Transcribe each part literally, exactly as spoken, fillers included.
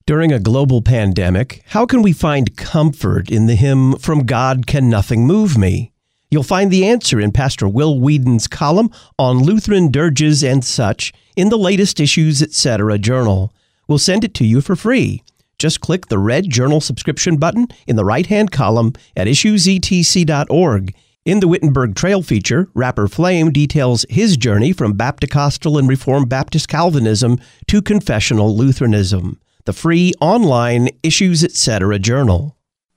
During a global pandemic, how can we find comfort in the hymn, "From God Can Nothing Move Me"? You'll find the answer in Pastor Will Whedon's column on Lutheran dirges and such in the latest Issues Etc. journal. We'll send it to you for free. Just click the red journal subscription button in the right-hand column at issues e t c dot org. In the Wittenberg Trail feature, Rapper Flame details his journey from Baptist-Costal and Reformed Baptist Calvinism to confessional Lutheranism. The free online Issues Etc. journal.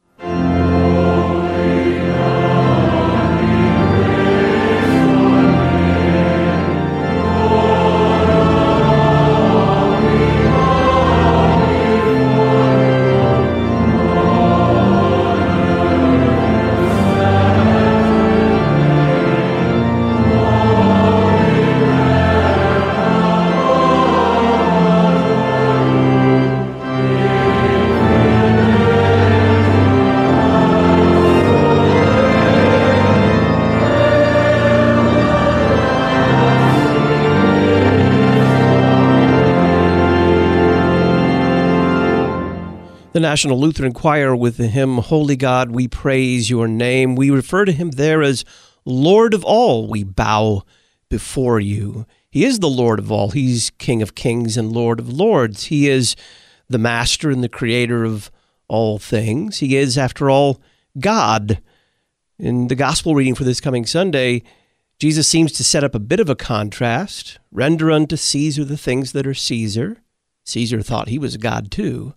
The National Lutheran Choir with the hymn, "Holy God, we praise your name." We refer to him there as Lord of all. We bow before you. He is the Lord of all. He's King of kings and Lord of lords. He is the master and the creator of all things. He is, after all, God. In the gospel reading for this coming Sunday, Jesus seems to set up a bit of a contrast. Render unto Caesar the things that are Caesar. Caesar thought he was God too.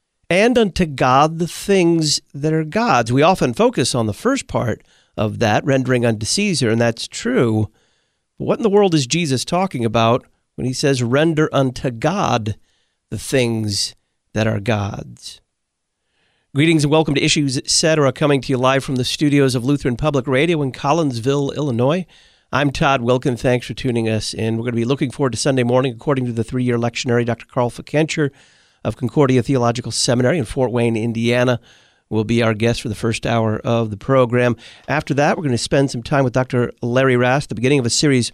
And unto God the things that are God's. We often focus on the first part of that, rendering unto Caesar, and that's true. But what in the world is Jesus talking about when he says, render unto God the things that are God's? Greetings and welcome to Issues Etc., coming to you live from the studios of Lutheran Public Radio in Collinsville, Illinois. I'm Todd Wilkin. Thanks for tuning us in. We're going to be looking forward to Sunday morning, according to the three-year lectionary. Doctor Carl Fikencher of Concordia Theological Seminary in Fort Wayne, Indiana, will be our guest for the first hour of the program. After that, we're going to spend some time with Doctor Larry Rast, the beginning of a series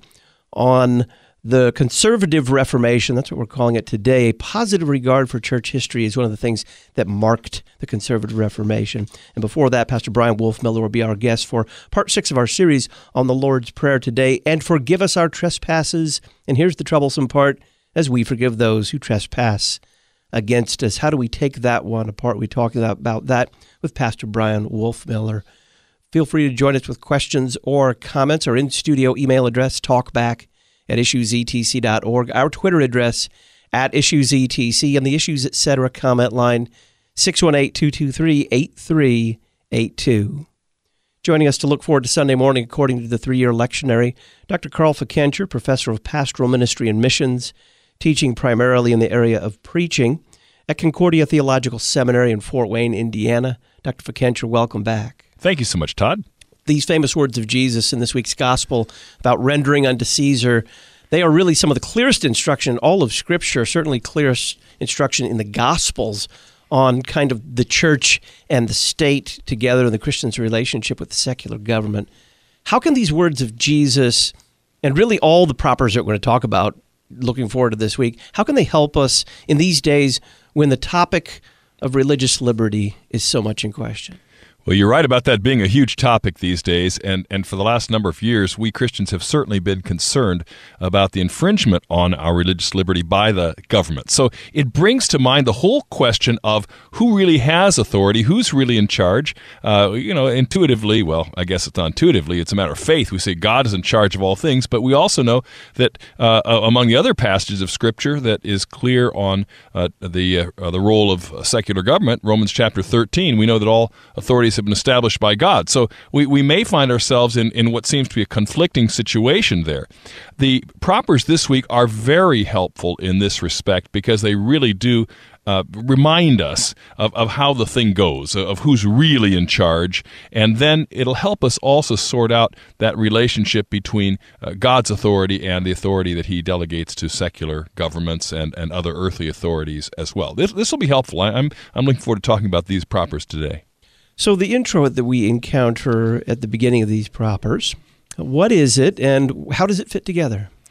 on the Conservative Reformation. That's what we're calling it today. A positive regard for church history is one of the things that marked the Conservative Reformation. And before that, Pastor Brian Wolfmiller will be our guest for part six of our series on the Lord's Prayer today. And forgive us our trespasses. And here's the troublesome part, as we forgive those who trespass against us. How do we take that one apart? We're talking about that with Pastor Brian Wolfmiller. Feel free to join us with questions or comments. Our in-studio email address, talkback at issues e t c dot org. Our Twitter address, at issues e t c, and the Issues Etc. comment line, six one eight, two two three, eight three eight two. Joining us to look forward to Sunday morning, according to the three-year lectionary, Doctor Carl Fikencher, Professor of Pastoral Ministry and Missions, teaching primarily in the area of preaching at Concordia Theological Seminary in Fort Wayne, Indiana. Doctor Fikencher, welcome back. Thank you so much, Todd. These famous words of Jesus in this week's gospel about rendering unto Caesar, they are really some of the clearest instruction in all of Scripture, certainly clearest instruction in the Gospels on kind of the church and the state together and the Christian's relationship with the secular government. How can these words of Jesus, and really all the propers that we're going to talk about, looking forward to this week, how can they help us in these days when the topic of religious liberty is so much in question? Well, you're right about that being a huge topic these days, and, and for the last number of years, we Christians have certainly been concerned about the infringement on our religious liberty by the government. So it brings to mind the whole question of who really has authority, who's really in charge. Uh, you know, intuitively, well, I guess it's not intuitively, it's a matter of faith. We say God is in charge of all things, but we also know that uh, among the other passages of Scripture that is clear on uh, the uh, the role of secular government, Romans chapter thirteen, we know that all authorities have been established by God. So we, we may find ourselves in, in what seems to be a conflicting situation there. The propers this week are very helpful in this respect because they really do uh, remind us of, of how the thing goes, of who's really in charge, and then it'll help us also sort out that relationship between uh, God's authority and the authority that he delegates to secular governments and, and other earthly authorities as well. This, this will be helpful. I, I'm, I'm looking forward to talking about these propers today. So the intro that we encounter at the beginning of these propers, what is it and how does it fit together?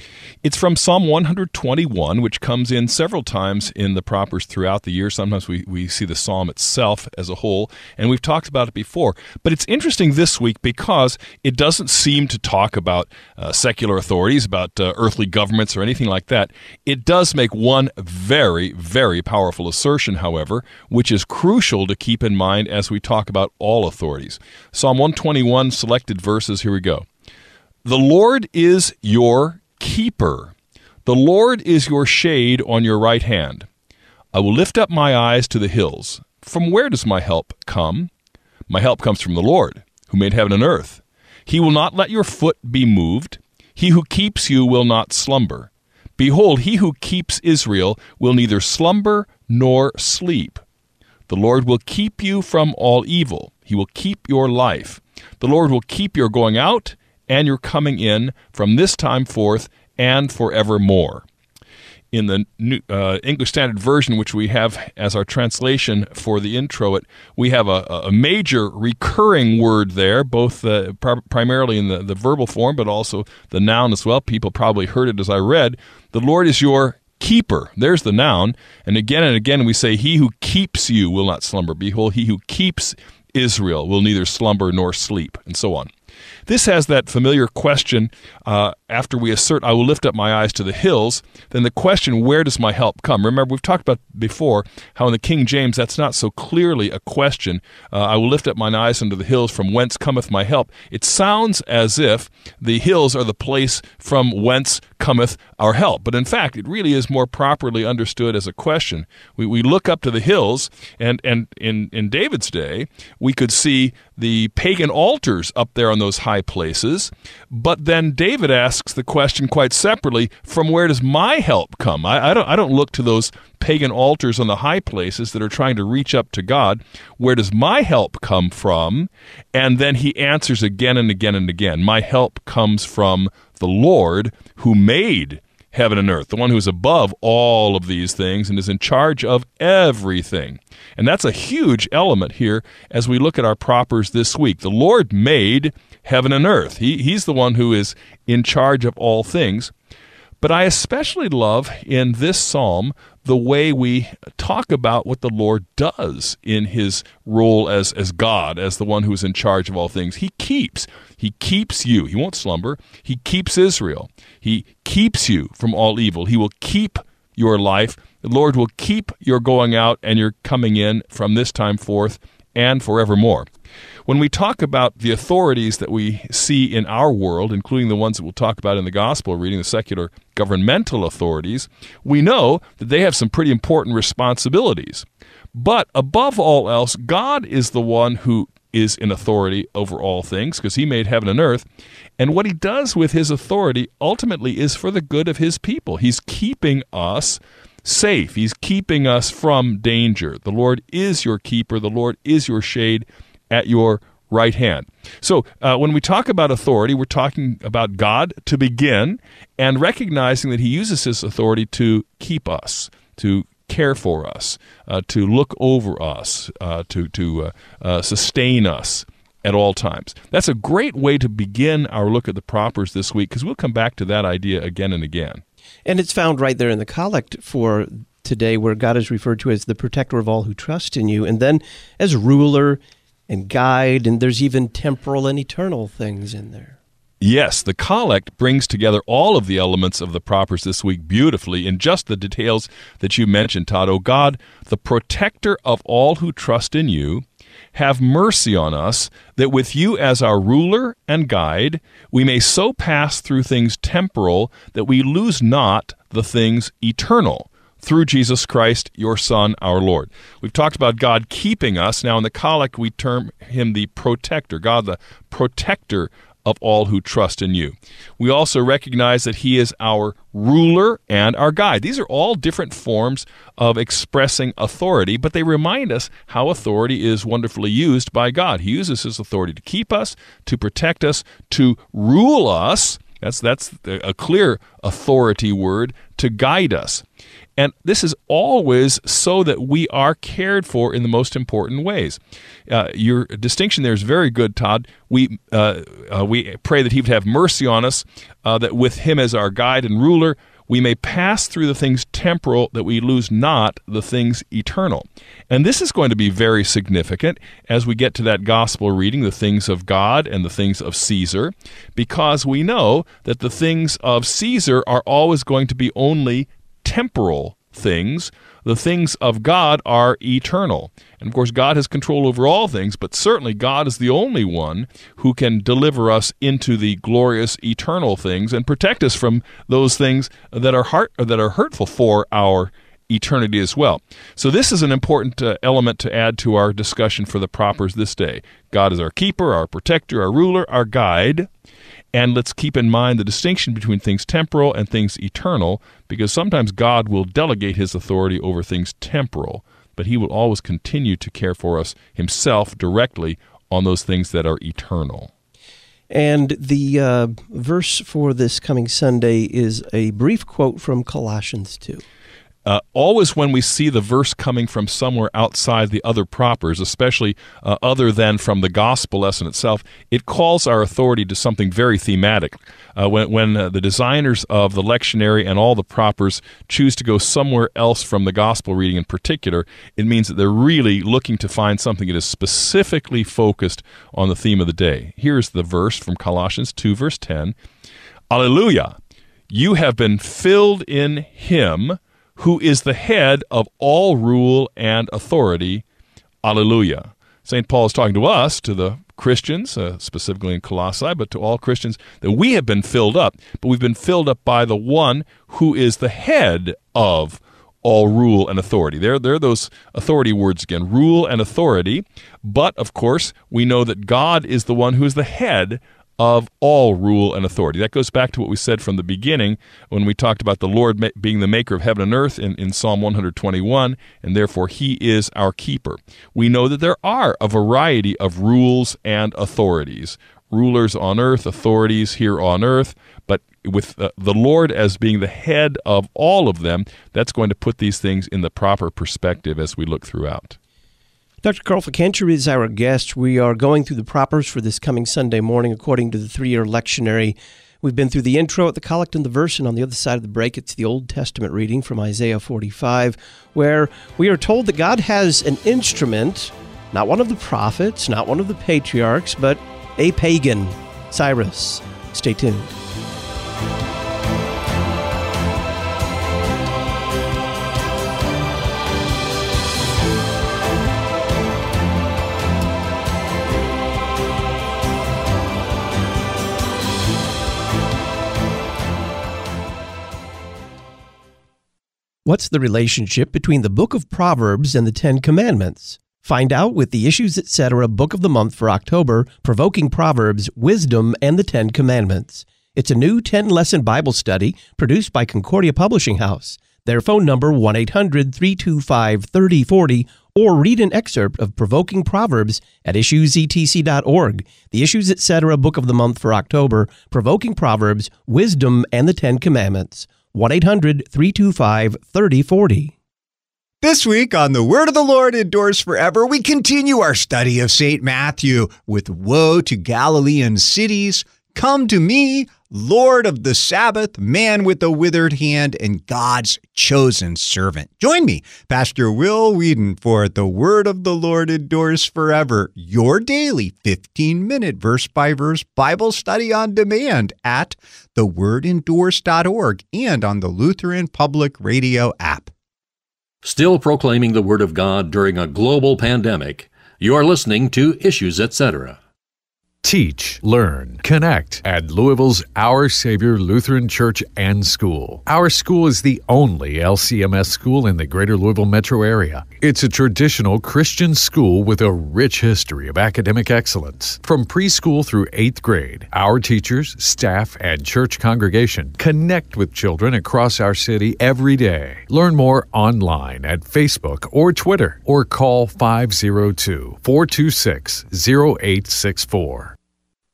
It's from Psalm one twenty-one, which comes in several times in the Propers throughout the year. Sometimes we, we see the psalm itself as a whole, and we've talked about it before. But it's interesting this week because it doesn't seem to talk about uh, secular authorities, about uh, earthly governments or anything like that. It does make one very, very powerful assertion, however, which is crucial to keep in mind as we talk about all authorities. Psalm one twenty-one, selected verses, here we go. The Lord is your keeper. The Lord is your shade on your right hand. I will lift up my eyes to the hills. From where does my help come? My help comes from the Lord, who made heaven and earth. He will not let your foot be moved. He who keeps you will not slumber. Behold, he who keeps Israel will neither slumber nor sleep. The Lord will keep you from all evil. He will keep your life. The Lord will keep your going out and your coming in from this time forth and forevermore. In the New, uh, English Standard Version, which we have as our translation for the introit, we have a, a major recurring word there, both uh, pr- primarily in the, the verbal form, but also the noun as well. People probably heard it as I read. The Lord is your keeper. There's the noun. And again and again we say, he who keeps you will not slumber. Behold, he who keeps Israel will neither slumber nor sleep, and so on. This has that familiar question, uh, after we assert, I will lift up my eyes to the hills, then the question, where does my help come? Remember, we've talked about before how in the King James that's not so clearly a question. Uh, I will lift up mine eyes unto the hills, from whence cometh my help. It sounds as if the hills are the place from whence cometh our help. But in fact, it really is more properly understood as a question. We, we look up to the hills, and, and in, in David's day, we could see the pagan altars up there on those high places. But then David asks the question quite separately, from where does my help come? I, I don't I don't look to those pagan altars on the high places that are trying to reach up to God. Where does my help come from? And then he answers again and again and again, my help comes from the Lord who made heaven and earth, the one who is above all of these things and is in charge of everything. And that's a huge element here as we look at our propers this week. The Lord made heaven and earth. He, he's the one who is in charge of all things. But I especially love in this psalm the way we talk about what the Lord does in his role as, as God, as the one who is in charge of all things. He keeps. He keeps you. He won't slumber. He keeps Israel. He keeps you from all evil. He will keep your life. The Lord will keep your going out and your coming in from this time forth and forevermore. When we talk about the authorities that we see in our world, including the ones that we'll talk about in the gospel reading, the secular governmental authorities, we know that they have some pretty important responsibilities. But above all else, God is the one who is in authority over all things because he made heaven and earth. And what he does with his authority ultimately is for the good of his people. He's keeping us safe. He's keeping us from danger. The Lord is your keeper. The Lord is your shade at your right hand. So uh, when we talk about authority, we're talking about God to begin and recognizing that he uses his authority to keep us, to care for us, uh, to look over us, uh, to, to uh, uh, sustain us at all times. That's a great way to begin our look at the propers this week because we'll come back to that idea again and again. And it's found right there in the collect for today where God is referred to as the protector of all who trust in you, and then as ruler and guide, and there's even temporal and eternal things in there. Yes, the collect brings together all of the elements of the propers this week beautifully in just the details that you mentioned, Todd. O God, the protector of all who trust in you, have mercy on us, that with you as our ruler and guide, we may so pass through things temporal that we lose not the things eternal. Through Jesus Christ, your Son, our Lord. We've talked about God keeping us. Now in the collect, we term him the protector, God the protector of all who trust in you. We also recognize that he is our ruler and our guide. These are all different forms of expressing authority, but they remind us how authority is wonderfully used by God. He uses his authority to keep us, to protect us, to rule us. That's that's a clear authority word to guide us. And this is always so that we are cared for in the most important ways. Uh, your distinction there is very good, Todd. We uh, uh, we pray that He would have mercy on us, uh, that with Him as our guide and ruler, we may pass through the things temporal, that we lose not the things eternal. And this is going to be very significant as we get to that gospel reading, the things of God and the things of Caesar, because we know that the things of Caesar are always going to be only temporal things. The things of God are eternal. And of course, God has control over all things, but certainly God is the only one who can deliver us into the glorious eternal things and protect us from those things that are heart, that are hurtful for our eternity as well. So this is an important uh, element to add to our discussion for the propers this day. God is our keeper, our protector, our ruler, our guide. And let's keep in mind the distinction between things temporal and things eternal, because sometimes God will delegate His authority over things temporal, but He will always continue to care for us Himself directly on those things that are eternal. And the uh, verse for this coming Sunday is a brief quote from Colossians two. Uh, always when we see the verse coming from somewhere outside the other propers, especially uh, other than from the gospel lesson itself, it calls our authority to something very thematic. Uh, when when uh, the designers of the lectionary and all the propers choose to go somewhere else from the gospel reading in particular, it means that they're really looking to find something that is specifically focused on the theme of the day. Here's the verse from Colossians two, verse ten. Alleluia! You have been filled in Him, who is the head of all rule and authority. Alleluia. Saint Paul is talking to us, to the Christians, uh, specifically in Colossae, but to all Christians, that we have been filled up, but we've been filled up by the one who is the head of all rule and authority. There, there are those authority words again, rule and authority, but of course, we know that God is the one who is the head of all rule and authority. That goes back to what we said from the beginning when we talked about the Lord ma- being the maker of heaven and earth in, in Psalm one twenty-one, and therefore He is our keeper. We know that there are a variety of rules and authorities. Rulers on earth, authorities here on earth, but with uh, the Lord as being the head of all of them, that's going to put these things in the proper perspective as we look throughout. Doctor Carl Ficantra is our guest. We are going through the propers for this coming Sunday morning according to the three-year lectionary. We've been through the intro at the collect and the verse, and on the other side of the break, it's the Old Testament reading from Isaiah forty-five, where we are told that God has an instrument, not one of the prophets, not one of the patriarchs, but a pagan, Cyrus. Stay tuned. What's the relationship between the Book of Proverbs and the Ten Commandments? Find out with the Issues Etc. Book of the Month for October, Provoking Proverbs, Wisdom, and the Ten Commandments. It's a new ten-lesson Bible study produced by Concordia Publishing House. Their phone number, one eight hundred, three two five, three oh four oh, or read an excerpt of Provoking Proverbs at issues e t c dot org. The Issues Etc. Book of the Month for October, Provoking Proverbs, Wisdom, and the Ten Commandments. one eight hundred, three two five, three oh four oh. This week on The Word of the Lord Endures Forever, we continue our study of Saint Matthew with Woe to Galilean cities, Come to Me, Lord of the Sabbath, Man with a Withered Hand, and God's Chosen Servant. Join me, Pastor Will Whedon, for The Word of the Lord Endures Forever, your daily fifteen-minute verse-by-verse Bible study on demand at the word endures dot org and on the Lutheran Public Radio app. Still proclaiming the Word of God during a global pandemic, you are listening to Issues Etc. Teach, learn, connect at Louisville's Our Savior Lutheran Church and School. Our school is the only L C M S school in the greater Louisville metro area. It's a traditional Christian school with a rich history of academic excellence. From preschool through eighth grade, our teachers, staff, and church congregation connect with children across our city every day. Learn more online at Facebook or Twitter, or call five oh two, four two six, oh eight six four.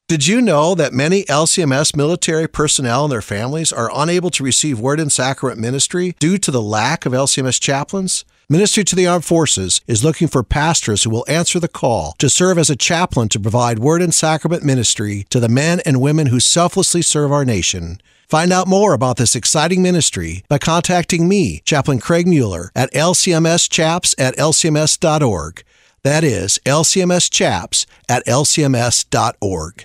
Did you know that many L C M S military personnel and their families are unable to receive Word and Sacrament ministry due to the lack of L C M S chaplains? Ministry to the Armed Forces is looking for pastors who will answer the call to serve as a chaplain to provide Word and Sacrament ministry to the men and women who selflessly serve our nation. Find out more about this exciting ministry by contacting me, Chaplain Craig Mueller, at L C M S chaps at L C M S dot org. That is L C M S chaps at L C M S dot org.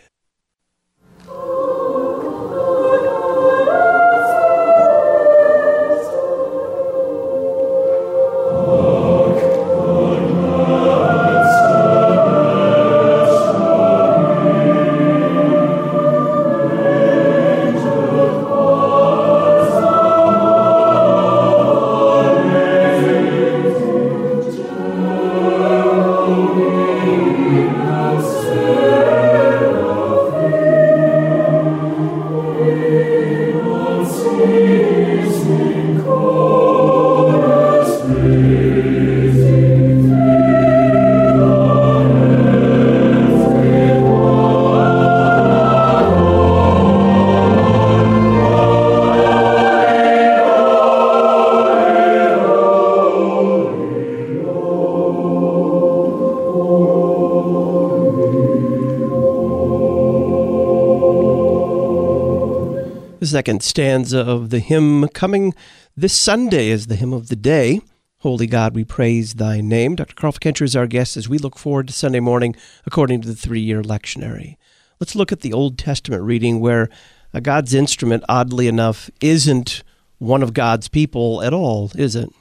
The second stanza of the hymn coming this Sunday is the hymn of the day. Holy God, we praise thy name. Doctor Carl Fickenscher is our guest as we look forward to Sunday morning according to the three-year lectionary. Let's look at the Old Testament reading where uh, God's instrument, oddly enough, isn't one of God's people at all, is it?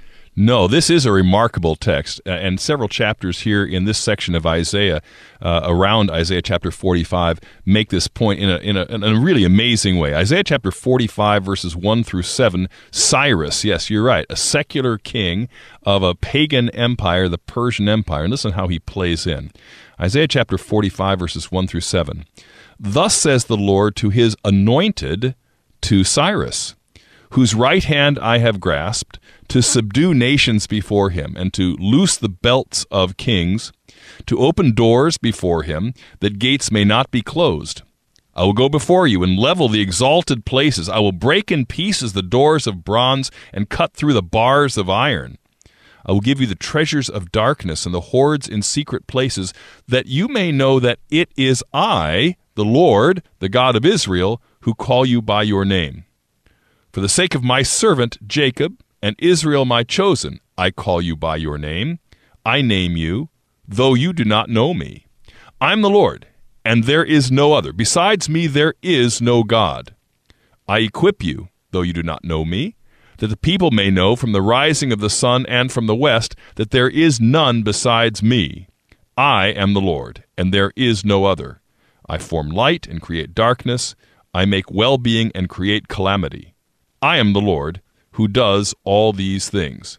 No, this is a remarkable text, uh, and several chapters here in this section of Isaiah, uh, around Isaiah chapter forty-five, make this point in a, in, a, in a really amazing way. Isaiah chapter forty-five, verses one through seven, Cyrus, yes, you're right, a secular king of a pagan empire, the Persian Empire, and listen how he plays in. Isaiah chapter forty-five, verses one through seven. Thus says the Lord to his anointed, to Cyrus, whose right hand I have grasped, to subdue nations before him, and to loose the belts of kings, to open doors before him, that gates may not be closed. I will go before you and level the exalted places. I will break in pieces the doors of bronze and cut through the bars of iron. I will give you the treasures of darkness and the hoards in secret places, that you may know that it is I, the Lord, the God of Israel, who call you by your name. For the sake of my servant Jacob, and Israel my chosen, I call you by your name. I name you, though you do not know me. I am the Lord, and there is no other. Besides me there is no God. I equip you, though you do not know me, that the people may know from the rising of the sun and from the west that there is none besides me. I am the Lord, and there is no other. I form light and create darkness. I make well-being and create calamity. I am the Lord, who does all these things.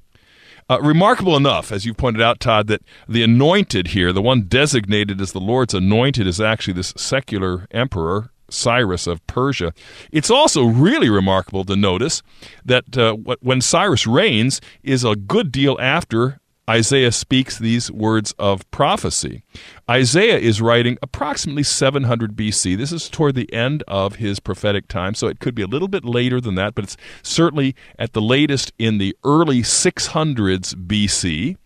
Uh, remarkable enough, as you pointed out, Todd, that the anointed here, the one designated as the Lord's anointed, is actually this secular emperor, Cyrus of Persia. It's also really remarkable to notice that uh, when Cyrus reigns is a good deal after Isaiah speaks these words of prophecy. Isaiah is writing approximately seven hundred B C. This is toward the end of his prophetic time, so it could be a little bit later than that, but it's certainly at the latest in the early six hundreds B C.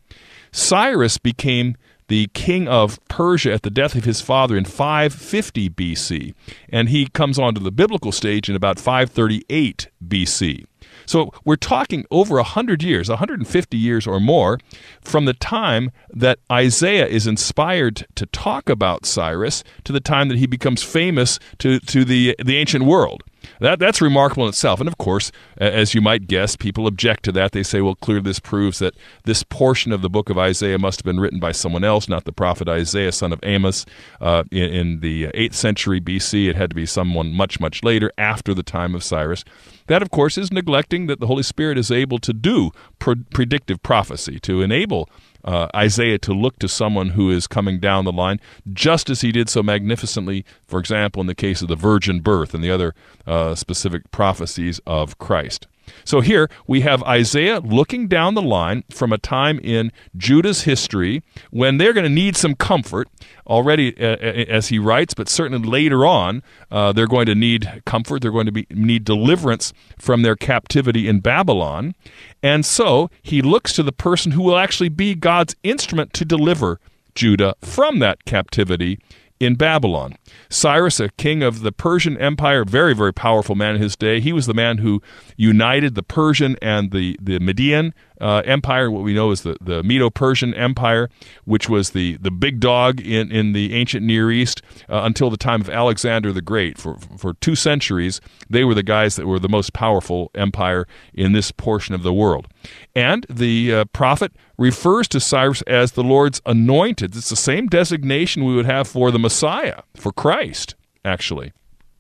Cyrus became the king of Persia at the death of his father in five fifty B C, and he comes onto the biblical stage in about five thirty-eight B C. So we're talking over one hundred years, one hundred fifty years or more, from the time that Isaiah is inspired to talk about Cyrus to the time that he becomes famous to, to the, the ancient world. That That's remarkable in itself. And of course, as you might guess, people object to that. They say, well, clearly this proves that this portion of the book of Isaiah must have been written by someone else, not the prophet Isaiah, son of Amos, uh, in, in the eighth century B C. It had to be someone much, much later, after the time of Cyrus. That, of course, is neglecting that the Holy Spirit is able to do pre- predictive prophecy, to enable uh, Isaiah to look to someone who is coming down the line, just as he did so magnificently, for example, in the case of the virgin birth and the other uh, specific prophecies of Christ. So here we have Isaiah looking down the line from a time in Judah's history when they're going to need some comfort already, uh, as he writes, but certainly later on, uh, they're going to need comfort. They're going to be, need deliverance from their captivity in Babylon. And so he looks to the person who will actually be God's instrument to deliver Judah from that captivity in Babylon. Cyrus, a king of the Persian Empire, very, very powerful man in his day. He was the man who united the Persian and the, the Median uh, Empire, what we know as the, the Medo-Persian Empire, which was the, the big dog in, in the ancient Near East uh, until the time of Alexander the Great. For, for two centuries, they were the guys that were the most powerful empire in this portion of the world. And the uh, prophet refers to Cyrus as the Lord's anointed. It's the same designation we would have for the Messiah, for Christ, actually.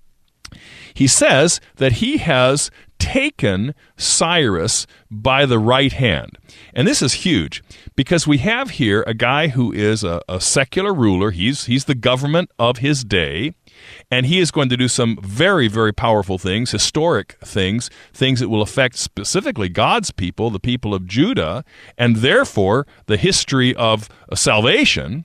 He says that he has taken Cyrus by the right hand. And this is huge because we have here a guy who is a, a secular ruler. He's, he's the government of his day. And he is going to do some very, very powerful things, historic things, things that will affect specifically God's people, the people of Judah, and therefore the history of salvation.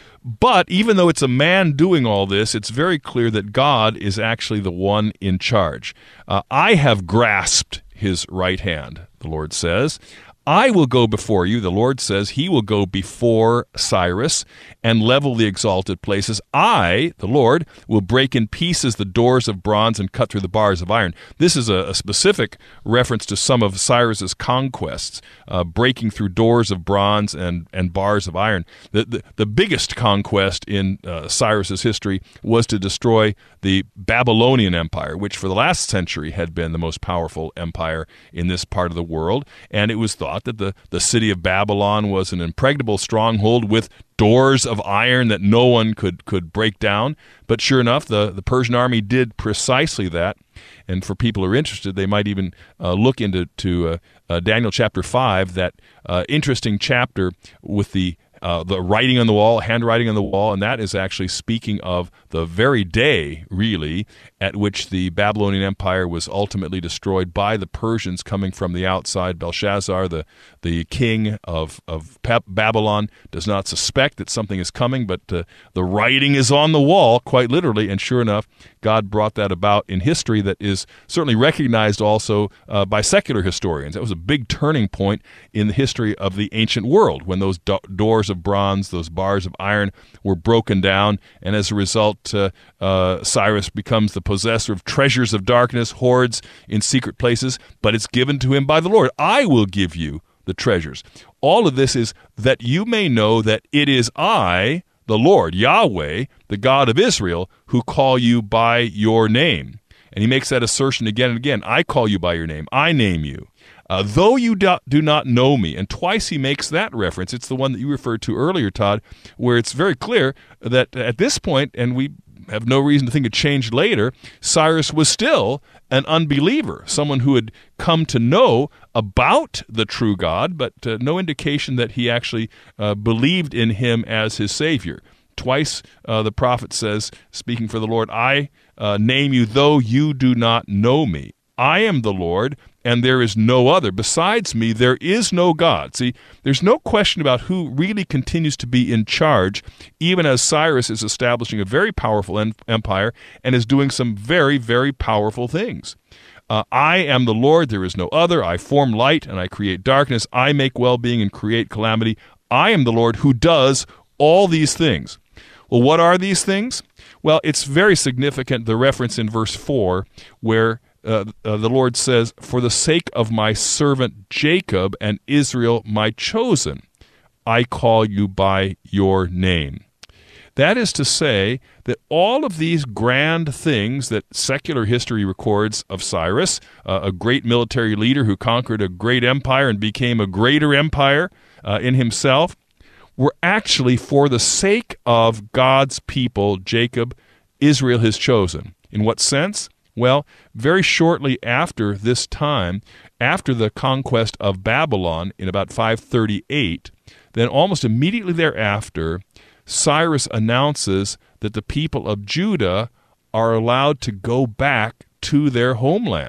But even though it's a man doing all this, it's very clear that God is actually the one in charge. Uh, I have grasped his right hand, the Lord says. I will go before you, the Lord says. He will go before Cyrus and level the exalted places. I, the Lord, will break in pieces the doors of bronze and cut through the bars of iron. This is a, a specific reference to some of Cyrus's conquests, uh, breaking through doors of bronze and, and bars of iron. The, the, the biggest conquest in uh, Cyrus's history was to destroy the Babylonian Empire, which for the last century had been the most powerful empire in this part of the world. And it was thought that the, the city of Babylon was an impregnable stronghold with doors of iron that no one could, could break down. But sure enough, the, the Persian army did precisely that. And for people who are interested, they might even uh, look into to, uh, uh, Daniel chapter five, that uh, interesting chapter with the Uh, the writing on the wall, handwriting on the wall, and that is actually speaking of the very day, really, at which the Babylonian Empire was ultimately destroyed by the Persians coming from the outside. Belshazzar, the, the king of, of Babylon, does not suspect that something is coming, but uh, the writing is on the wall, quite literally, and sure enough, God brought that about in history that is certainly recognized also uh, by secular historians. That was a big turning point in the history of the ancient world when those do- doors of bronze, those bars of iron were broken down, and as a result, uh, uh, Cyrus becomes the possessor of treasures of darkness, hoards in secret places, but it's given to him by the Lord. I will give you the treasures. All of this is that you may know that it is I, the Lord, Yahweh, the God of Israel, who call you by your name. And he makes that assertion again and again. I call you by your name. I name you. Uh, though you do, do not know me. And twice he makes that reference. It's the one that you referred to earlier, Todd, where it's very clear that at this point, and we have no reason to think it changed later, Cyrus was still an unbeliever, someone who had come to know about the true God, but uh, no indication that he actually uh, believed in him as his Savior. Twice uh, the prophet says, speaking for the Lord, I uh, name you, though you do not know me. I am the Lord, and there is no other. Besides me, there is no God. See, there's no question about who really continues to be in charge, even as Cyrus is establishing a very powerful en- empire and is doing some very, very powerful things. Uh, I am the Lord, there is no other. I form light and I create darkness. I make well-being and create calamity. I am the Lord who does all these things. Well, what are these things? Well, it's very significant, the reference in verse four, where Uh, uh, the Lord says, for the sake of my servant Jacob and Israel, my chosen, I call you by your name. That is to say that all of these grand things that secular history records of Cyrus, uh, a great military leader who conquered a great empire and became a greater empire uh, in himself, were actually for the sake of God's people, Jacob, Israel, his chosen. In what sense? Well, very shortly after this time, after the conquest of Babylon in about five thirty-eight, then almost immediately thereafter, Cyrus announces that the people of Judah are allowed to go back to their homeland.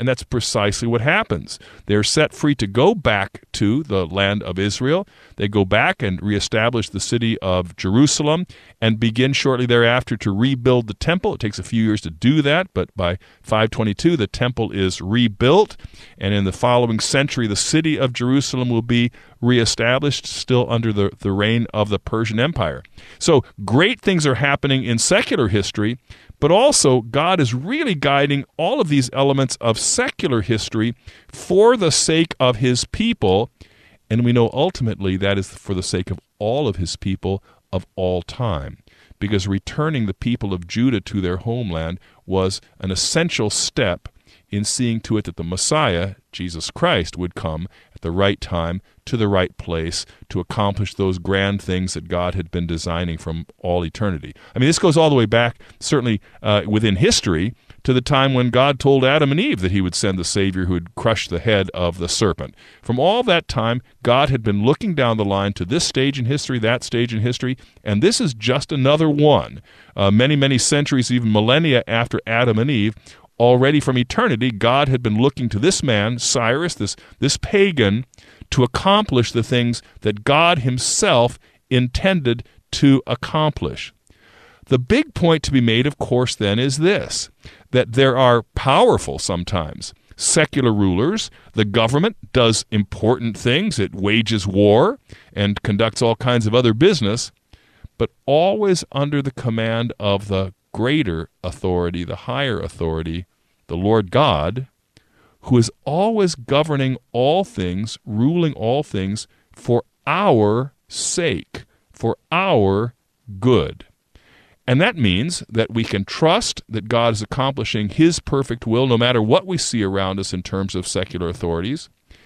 And that's precisely what happens. They're set free to go back to the land of Israel. They go back and reestablish the city of Jerusalem and begin shortly thereafter to rebuild the temple. It takes a few years to do that, but by five twenty-two, the temple is rebuilt. And in the following century, the city of Jerusalem will be reestablished, still under the, the reign of the Persian Empire. So great things are happening in secular history, but also God is really guiding all of these elements of secular history for the sake of his people. And we know ultimately that is for the sake of all of his people of all time, because returning the people of Judah to their homeland was an essential step in seeing to it that the Messiah, Jesus Christ, would come at the right time, to the right place, to accomplish those grand things that God had been designing from all eternity. I mean, this goes all the way back, certainly uh, within history, to the time when God told Adam and Eve that he would send the Savior who would crush the head of the serpent. From all that time, God had been looking down the line to this stage in history, that stage in history, and this is just another one. Uh, many, many centuries, even millennia after Adam and Eve, already from eternity, God had been looking to this man, Cyrus, this, this pagan, to accomplish the things that God himself intended to accomplish. The big point to be made, of course, then, is this, that there are powerful, sometimes, secular rulers. The government does important things. It wages war and conducts all kinds of other business, but always under the command of the greater authority, the higher authority, the Lord God, who is always governing all things, ruling all things for our sake, for our good. And that means that we can trust that God is accomplishing his perfect will no matter what we see around us in terms of secular authorities.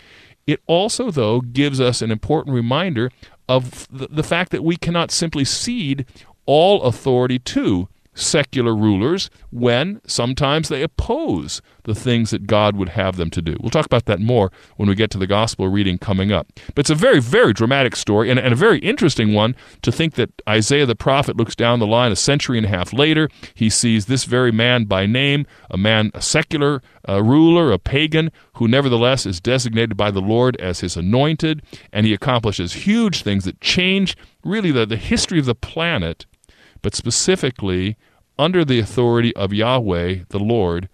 It also, though, gives us an important reminder of the, the fact that we cannot simply cede all authority to secular rulers when sometimes they oppose the things that God would have them to do. We'll talk about that more when we get to the gospel reading coming up. But it's a very, very dramatic story and, and a very interesting one to think that Isaiah the prophet looks down the line a century and a half later. He sees this very man by name, a man, a secular uh, ruler, a pagan, who nevertheless is designated by the Lord as his anointed, and he accomplishes huge things that change really the, the history of the planet, but specifically under the authority of Yahweh, the Lord,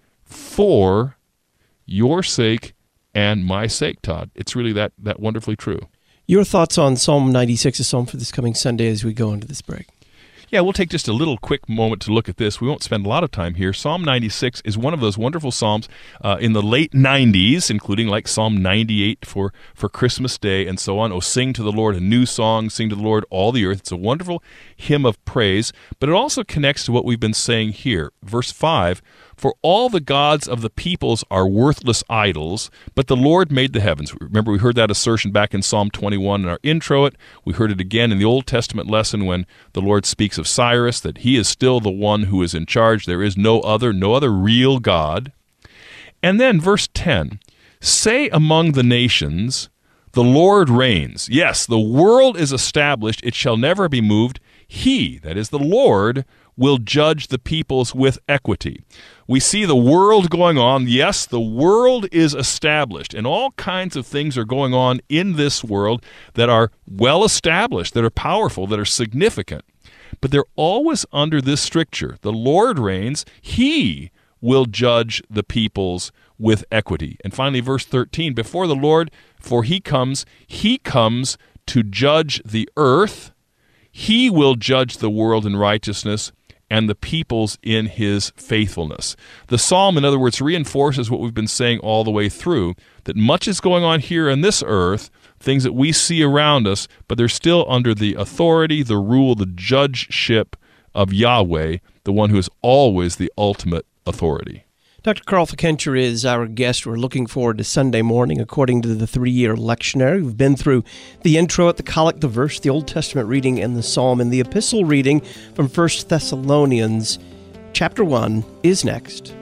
for your sake and my sake, Todd. It's really that, that wonderfully true. Your thoughts on Psalm ninety-six, a psalm for this coming Sunday as we go into this break? Yeah, we'll take just a little quick moment to look at this. We won't spend a lot of time here. Psalm ninety-six is one of those wonderful psalms uh, in the late nineties, including like Psalm ninety-eight for, for Christmas Day and so on. Oh, sing to the Lord a new song, sing to the Lord all the earth. It's a wonderful hymn of praise, but it also connects to what we've been saying here. Verse five, for all the gods of the peoples are worthless idols, but the Lord made the heavens. Remember, we heard that assertion back in Psalm twenty-one in our intro. It. We heard it again in the Old Testament lesson when the Lord speaks of Cyrus, that he is still the one who is in charge. There is no other, no other real God. And then verse ten, say among the nations, the Lord reigns. Yes, the world is established. It shall never be moved. He, that is the Lord, will judge the peoples with equity. We see the world going on. Yes, the world is established, and all kinds of things are going on in this world that are well established, that are powerful, that are significant. But they're always under this stricture. The Lord reigns. He will judge the peoples with equity. And finally, verse thirteen, before the Lord, for he comes, he comes to judge the earth. He will judge the world in righteousness and the peoples in his faithfulness. The psalm, in other words, reinforces what we've been saying all the way through, that much is going on here on this earth, things that we see around us, but they're still under the authority, the rule, the judgeship of Yahweh, the one who is always the ultimate authority. Doctor Carl Fickenscher is our guest. We're looking forward to Sunday morning according to the three-year lectionary. We've been through the intro at the collect, the verse, the Old Testament reading, and the psalm. And the epistle reading from First Thessalonians chapter one is next.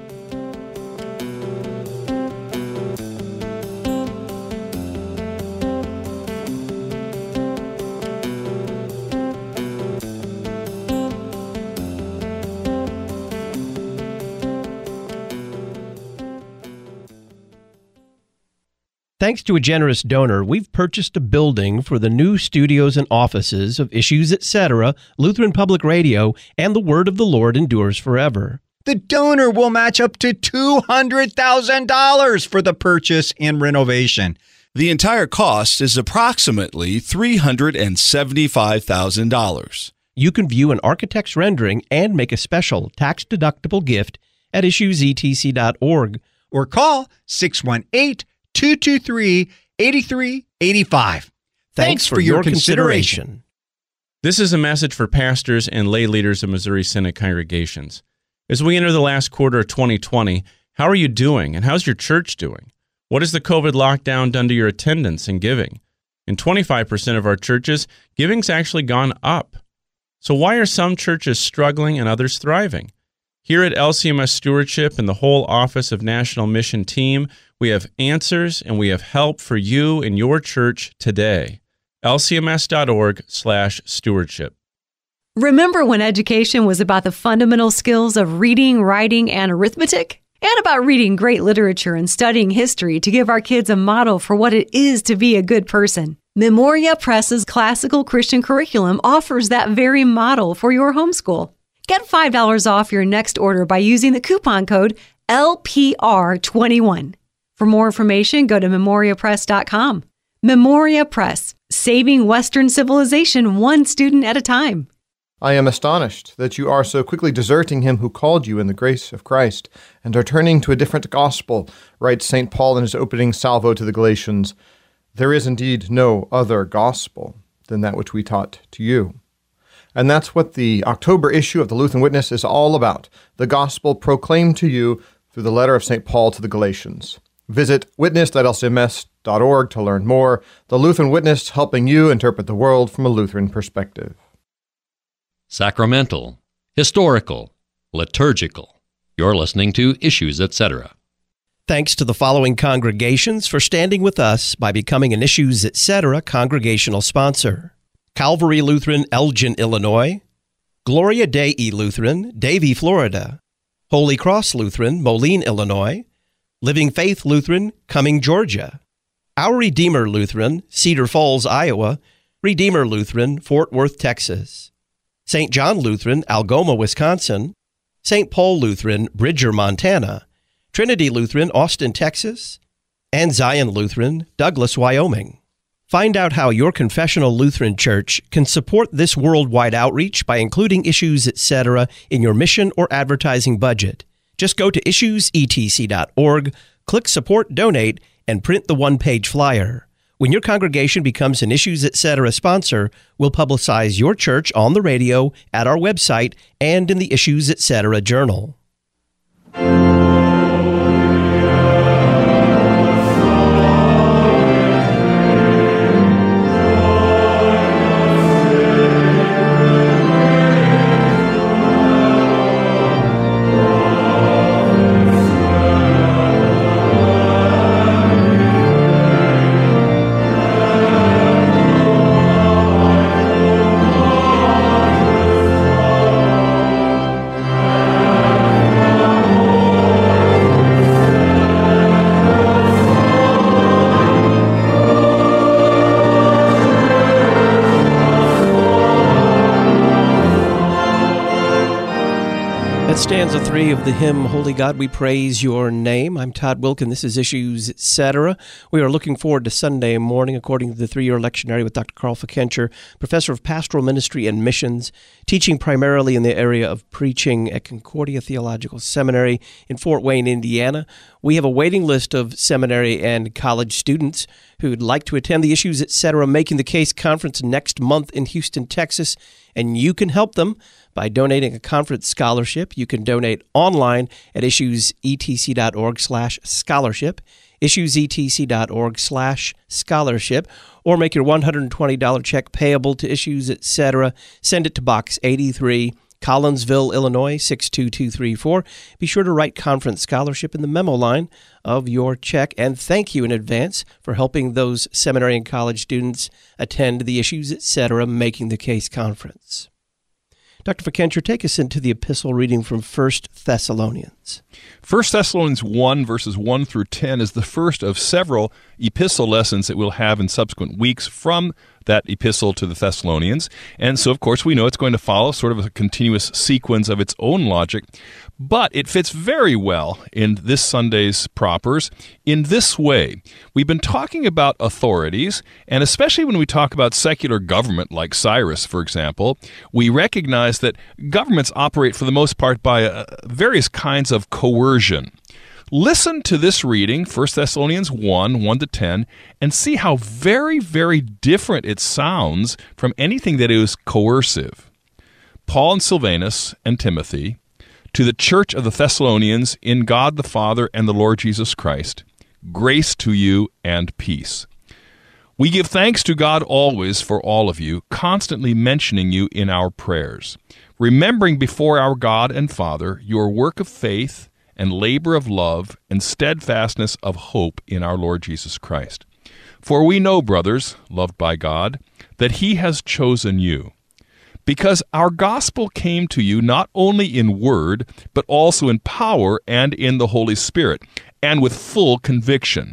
Thanks to a generous donor, we've purchased a building for the new studios and offices of Issues Etc., Lutheran Public Radio, and the Word of the Lord endures forever. The donor will match up to two hundred thousand dollars for the purchase and renovation. The entire cost is approximately three hundred seventy-five thousand dollars. You can view an architect's rendering and make a special tax-deductible gift at issues e t c dot org. Or call six one eight, two two three, eight three eight five. Thanks for your consideration. This is a message for pastors and lay leaders of Missouri Synod congregations. As we enter the last quarter of twenty twenty, how are you doing, and how's your church doing? What has the COVID lockdown done to your attendance and giving? In twenty-five percent of our churches, giving's actually gone up. So why are some churches struggling and others thriving? Here at L C M S Stewardship and the whole Office of National Mission Team, we have answers and we have help for you and your church today. L C M S dot org slash stewardship. Remember when education was about the fundamental skills of reading, writing, and arithmetic? And about reading great literature and studying history to give our kids a model for what it is to be a good person. Memoria Press's classical Christian curriculum offers that very model for your homeschool. Get five dollars off your next order by using the coupon code L P R twenty-one. For more information, go to memoria press dot com. Memoria Press, saving Western civilization one student at a time. I am astonished that you are so quickly deserting him who called you in the grace of Christ, and are turning to a different gospel, writes Saint Paul in his opening salvo to the Galatians. There is indeed no other gospel than that which we taught to you. And that's what the October issue of the Lutheran Witness is all about, the gospel proclaimed to you through the letter of Saint Paul to the Galatians. Visit witness dot l c m s dot org to learn more. The Lutheran Witness, helping you interpret the world from a Lutheran perspective. Sacramental, historical, liturgical. You're listening to Issues Etc. Thanks to the following congregations for standing with us by becoming an Issues Etc. congregational sponsor. Calvary Lutheran, Elgin, Illinois. Gloria Dei Lutheran, Davie, Florida. Holy Cross Lutheran, Moline, Illinois. Living Faith Lutheran, Cumming, Georgia. Our Redeemer Lutheran, Cedar Falls, Iowa. Redeemer Lutheran, Fort Worth, Texas. Saint John Lutheran, Algoma, Wisconsin. Saint Paul Lutheran, Bridger, Montana. Trinity Lutheran, Austin, Texas. And Zion Lutheran, Douglas, Wyoming. Find out how your confessional Lutheran church can support this worldwide outreach by including Issues Etc. in your mission or advertising budget. Just go to issues e t c dot org, click Support Donate, and print the one-page flyer. When your congregation becomes an Issues Etc. sponsor, we'll publicize your church on the radio, at our website, and in the Issues Etc. journal. Stanza three of the hymn, Holy God, We Praise Your Name. I'm Todd Wilkin. This is Issues Etc. We are looking forward to Sunday morning, according to the three-year lectionary with Doctor Carl Fikencher, professor of pastoral ministry and missions, teaching primarily in the area of preaching at Concordia Theological Seminary in Fort Wayne, Indiana. We have a waiting list of seminary and college students who'd like to attend the Issues Etc. Making the Case conference next month in Houston, Texas, and you can help them by donating a conference scholarship. You can donate online at issues e t c dot org slash scholarship, issues e t c dot org slash scholarship, or make your one hundred twenty dollars check payable to Issues Etc. Send it to Box eighty-three, Collinsville, Illinois, six two two three four. Be sure to write Conference Scholarship in the memo line of your check, and thank you in advance for helping those seminary and college students attend the Issues Etc. Making the Case conference. Doctor Fikentra, take us into the epistle reading from First Thessalonians. First Thessalonians one, verses one through ten is the first of several epistle lessons that we'll have in subsequent weeks from that epistle to the Thessalonians. And so, of course, we know it's going to follow sort of a continuous sequence of its own logic, but it fits very well in this Sunday's propers in this way. We've been talking about authorities, and especially when we talk about secular government, like Cyrus, for example, we recognize that governments operate for the most part by uh, various kinds of coercion. Listen to this reading, First Thessalonians one, one to ten, and see how very, very different it sounds from anything that is coercive. Paul and Silvanus and Timothy, to the church of the Thessalonians in God the Father and the Lord Jesus Christ, grace to you and peace. We give thanks to God always for all of you, constantly mentioning you in our prayers, remembering before our God and Father your work of faith and labor of love and steadfastness of hope in our Lord Jesus Christ. For we know, brothers, loved by God, that he has chosen you, because our gospel came to you not only in word, but also in power and in the Holy Spirit, and with full conviction.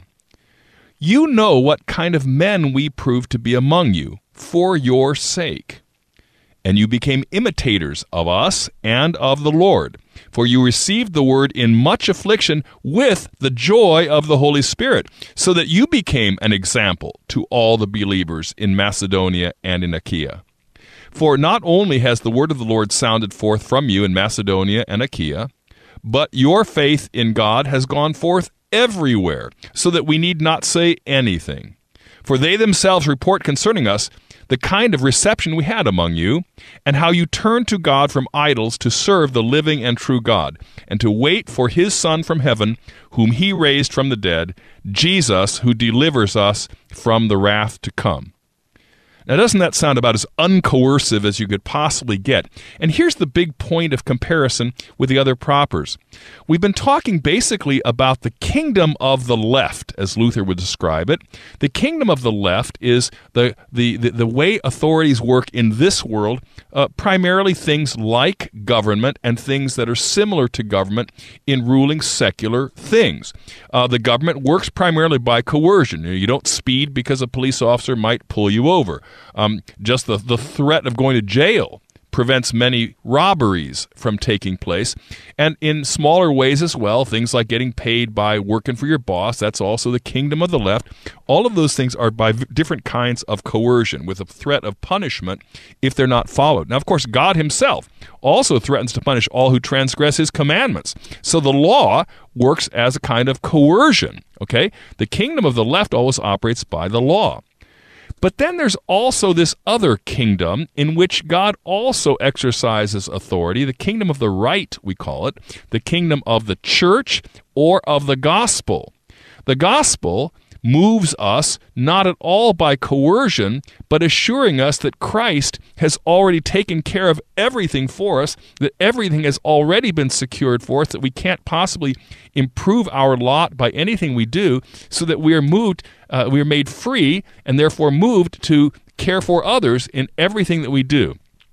You know what kind of men we proved to be among you, for your sake. And you became imitators of us and of the Lord, for you received the word in much affliction with the joy of the Holy Spirit, so that you became an example to all the believers in Macedonia and in Achaia. For not only has the word of the Lord sounded forth from you in Macedonia and Achaia, but your faith in God has gone forth everywhere, so that we need not say anything. For they themselves report concerning us the kind of reception we had among you, and how you turned to God from idols to serve the living and true God, and to wait for his Son from heaven, whom he raised from the dead, Jesus, who delivers us from the wrath to come. Now, doesn't that sound about as uncoercive as you could possibly get? And here's the big point of comparison with the other propers. We've been talking basically about the kingdom of the left, as Luther would describe it. The kingdom of the left is the, the, the, the way authorities work in this world, uh, primarily things like government and things that are similar to government in ruling secular things. Uh, the government works primarily by coercion. You know, you don't speed because a police officer might pull you over. Um, just the, the threat of going to jail prevents many robberies from taking place. And in smaller ways as well, things like getting paid by working for your boss, that's also the kingdom of the left. All of those things are by v- different kinds of coercion with a threat of punishment if they're not followed. Now, of course, God himself also threatens to punish all who transgress his commandments. So the law works as a kind of coercion, okay? The kingdom of the left always operates by the law. But then there's also this other kingdom in which God also exercises authority, the kingdom of the right, we call it, the kingdom of the church or of the gospel. The gospel moves us not at all by coercion, but assuring us that Christ has already taken care of everything for us, that everything has already been secured for us, that we can't possibly improve our lot by anything we do, so that we are moved, uh, we are made free, and therefore moved to care for others in everything that we do.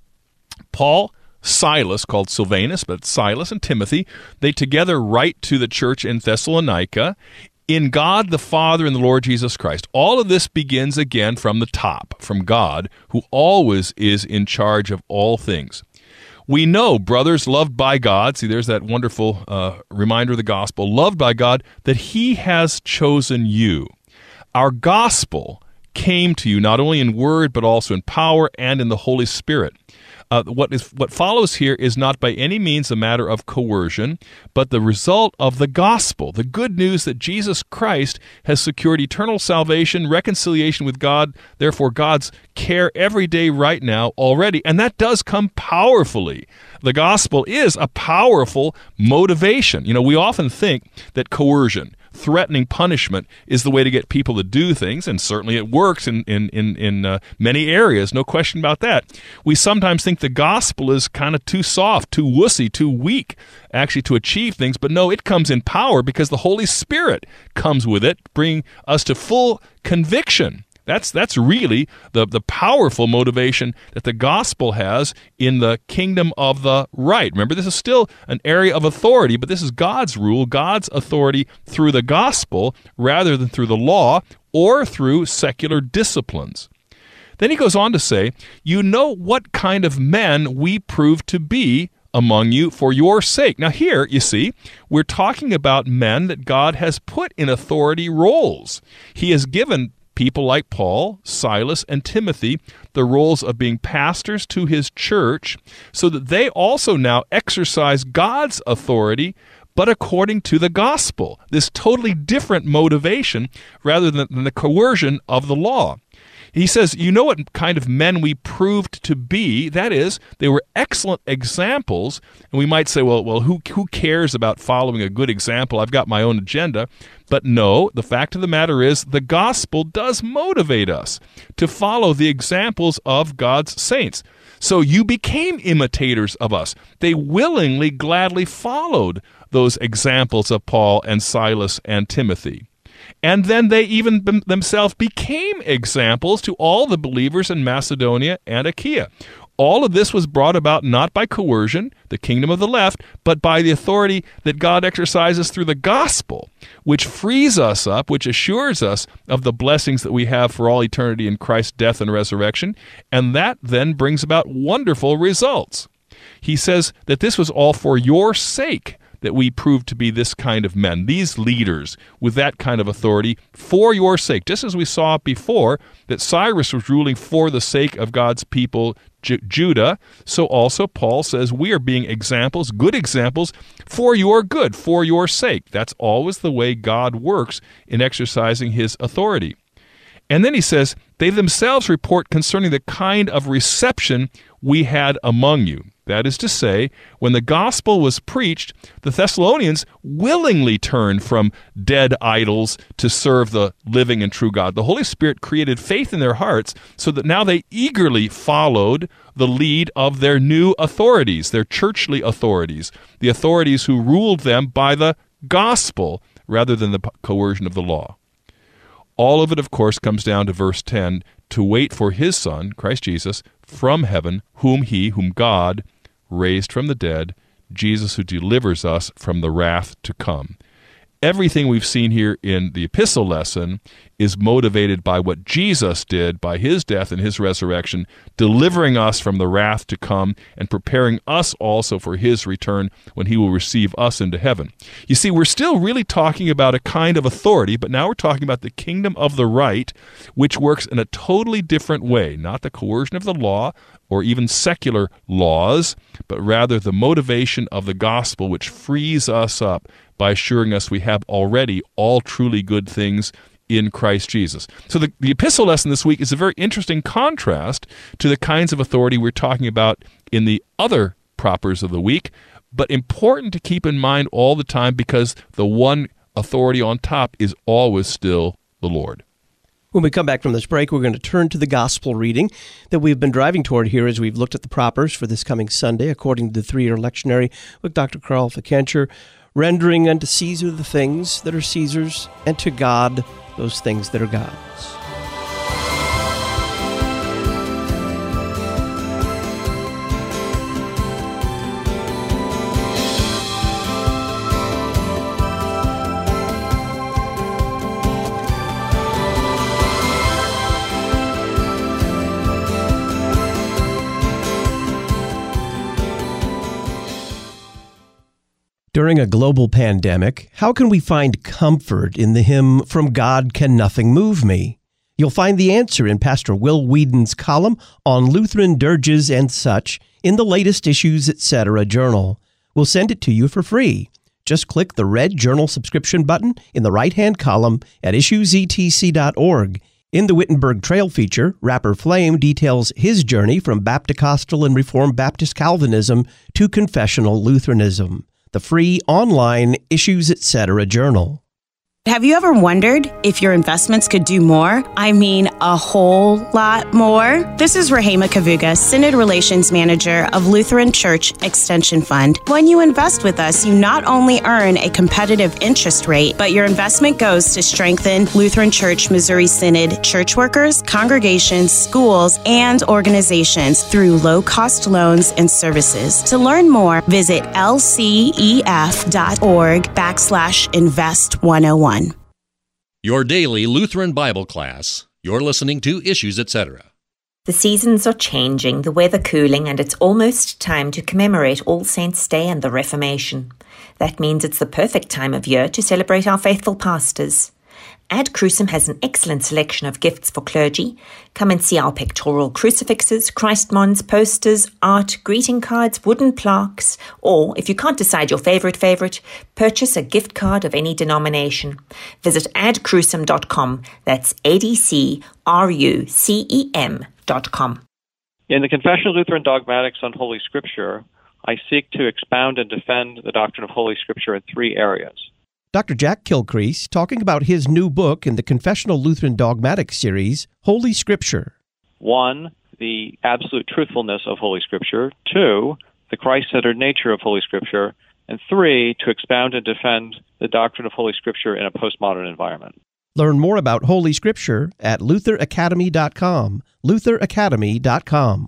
Paul, Silas, called Silvanus, but Silas and Timothy, they together write to the church in Thessalonica, in God the Father and the Lord Jesus Christ. All of this begins again from the top, from God, who always is in charge of all things. We know, brothers loved by God, see there's that wonderful uh, reminder of the gospel, loved by God, that he has chosen you. Our gospel came to you not only in word, but also in power and in the Holy Spirit. Uh, what is what follows here is not by any means a matter of coercion, but the result of the gospel, the good news that Jesus Christ has secured eternal salvation, reconciliation with God, therefore God's care every day right now already, and that does come powerfully. The gospel is a powerful motivation. You know, we often think that coercion, threatening punishment, is the way to get people to do things, and certainly it works in in in, in uh, many areas, no question about that. We sometimes think the gospel is kind of too soft, too wussy, too weak, actually, to achieve things, but no, it comes in power because the Holy Spirit comes with it, bringing us to full conviction That's that's really the, the powerful motivation that the gospel has in the kingdom of the right. Remember, this is still an area of authority, but this is God's rule, God's authority through the gospel rather than through the law or through secular disciplines. Then he goes on to say, you know what kind of men we prove to be among you for your sake. Now here, you see, we're talking about men that God has put in authority roles. He has given people like Paul, Silas, and Timothy the roles of being pastors to his church so that they also now exercise God's authority, but according to the gospel, this totally different motivation rather than, than the coercion of the law. He says, you know what kind of men we proved to be? That is, they were excellent examples. And we might say, well, well, who, who cares about following a good example? I've got my own agenda. But no, the fact of the matter is the gospel does motivate us to follow the examples of God's saints. So you became imitators of us. They willingly, gladly followed those examples of Paul and Silas and Timothy. And then they even b- themselves became examples to all the believers in Macedonia and Achaia. All of this was brought about not by coercion, the kingdom of the left, but by the authority that God exercises through the gospel, which frees us up, which assures us of the blessings that we have for all eternity in Christ's death and resurrection, and that then brings about wonderful results. He says that this was all for your sake, that we proved to be this kind of men, these leaders with that kind of authority for your sake. Just as we saw before that Cyrus was ruling for the sake of God's people, Ju- Judah, so also Paul says we are being examples, good examples, for your good, for your sake. That's always the way God works in exercising his authority. And then he says, they themselves report concerning the kind of reception we had among you. That is to say, when the gospel was preached, the Thessalonians willingly turned from dead idols to serve the living and true God. The Holy Spirit created faith in their hearts so that now they eagerly followed the lead of their new authorities, their churchly authorities, the authorities who ruled them by the gospel rather than the coercion of the law. All of it, of course, comes down to verse ten, to wait for his Son, Christ Jesus, from heaven, whom he, whom God, raised from the dead, Jesus who delivers us from the wrath to come. Everything we've seen here in the epistle lesson is motivated by what Jesus did by his death and his resurrection, delivering us from the wrath to come and preparing us also for his return when he will receive us into heaven. You see, we're still really talking about a kind of authority, but now we're talking about the kingdom of the right, which works in a totally different way, not the coercion of the law or even secular laws, but rather the motivation of the gospel, which frees us up by assuring us we have already all truly good things in Christ Jesus. So the, the epistle lesson this week is a very interesting contrast to the kinds of authority we're talking about in the other propers of the week, but important to keep in mind all the time because the one authority on top is always still the Lord. When we come back from this break, we're going to turn to the gospel reading that we've been driving toward here as we've looked at the propers for this coming Sunday, according to the three-year lectionary with Doctor Carl Fikencher, rendering unto Caesar the things that are Caesar's, and to God those things that are God's. During a global pandemic, how can we find comfort in the hymn, From God Can Nothing Move Me? You'll find the answer in Pastor Will Whedon's column on Lutheran dirges and such in the latest Issues Etc. journal. We'll send it to you for free. Just click the red journal subscription button in the right-hand column at issues e t c dot org. In the Wittenberg Trail feature, Rapper Flame details his journey from Baptist-Costal and Reformed Baptist Calvinism to confessional Lutheranism. The free online Issues Etc. journal. Have you ever wondered if your investments could do more? I mean, a whole lot more? This is Rahema Kavuga, Synod Relations Manager of Lutheran Church Extension Fund. When you invest with us, you not only earn a competitive interest rate, but your investment goes to strengthen Lutheran Church Missouri Synod church workers, congregations, schools, and organizations through low-cost loans and services. To learn more, visit lcef.org backslash invest 101. Your daily Lutheran Bible class. You're listening to Issues, et cetera. The seasons are changing, the weather cooling, and it's almost time to commemorate All Saints' Day and the Reformation. That means it's the perfect time of year to celebrate our faithful pastors. Ad Crucem has an excellent selection of gifts for clergy. Come and see our pictorial crucifixes, Christmons, posters, art, greeting cards, wooden plaques, or, if you can't decide your favourite favourite, purchase a gift card of any denomination. Visit ad crucem dot com. That's A D C R U C E M dot com. In the Confession of Lutheran Dogmatics on Holy Scripture, I seek to expound and defend the doctrine of Holy Scripture in three areas. Doctor Jack Kilcrease talking about his new book in the Confessional Lutheran Dogmatics series, Holy Scripture. One, the absolute truthfulness of Holy Scripture. Two, the Christ-centered nature of Holy Scripture. And three, to expound and defend the doctrine of Holy Scripture in a postmodern environment. Learn more about Holy Scripture at luther academy dot com. luther academy dot com.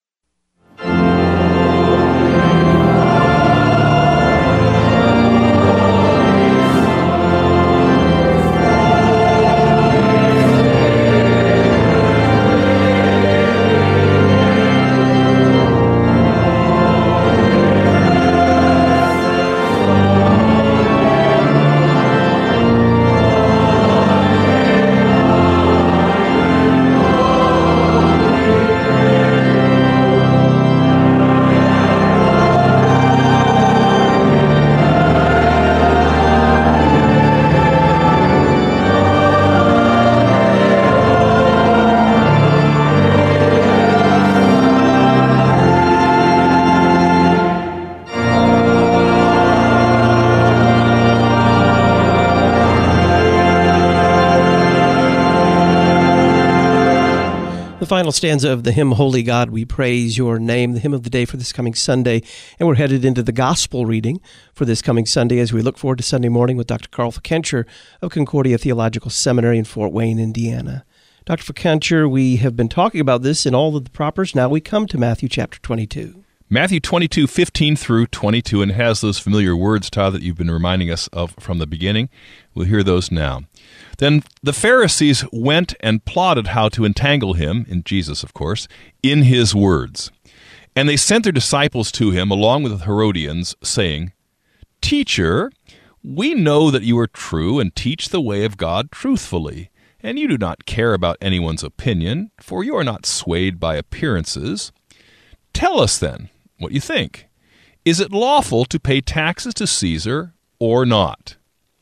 The final stanza of the hymn, Holy God, We Praise Your Name, the hymn of the day for this coming Sunday. And we're headed into the gospel reading for this coming Sunday as we look forward to Sunday morning with Doctor Carl Fikencher of Concordia Theological Seminary in Fort Wayne, Indiana. Doctor Fikencher, we have been talking about this in all of the propers. Now we come to Matthew chapter twenty-two. Matthew twenty-two, fifteen through twenty-two, and has those familiar words, Todd, that you've been reminding us of from the beginning. We'll hear those now. Then the Pharisees went and plotted how to entangle him, in Jesus, of course, in his words. And they sent their disciples to him, along with the Herodians, saying, Teacher, we know that you are true and teach the way of God truthfully, and you do not care about anyone's opinion, for you are not swayed by appearances. Tell us, then, what you think. Is it lawful to pay taxes to Caesar or not?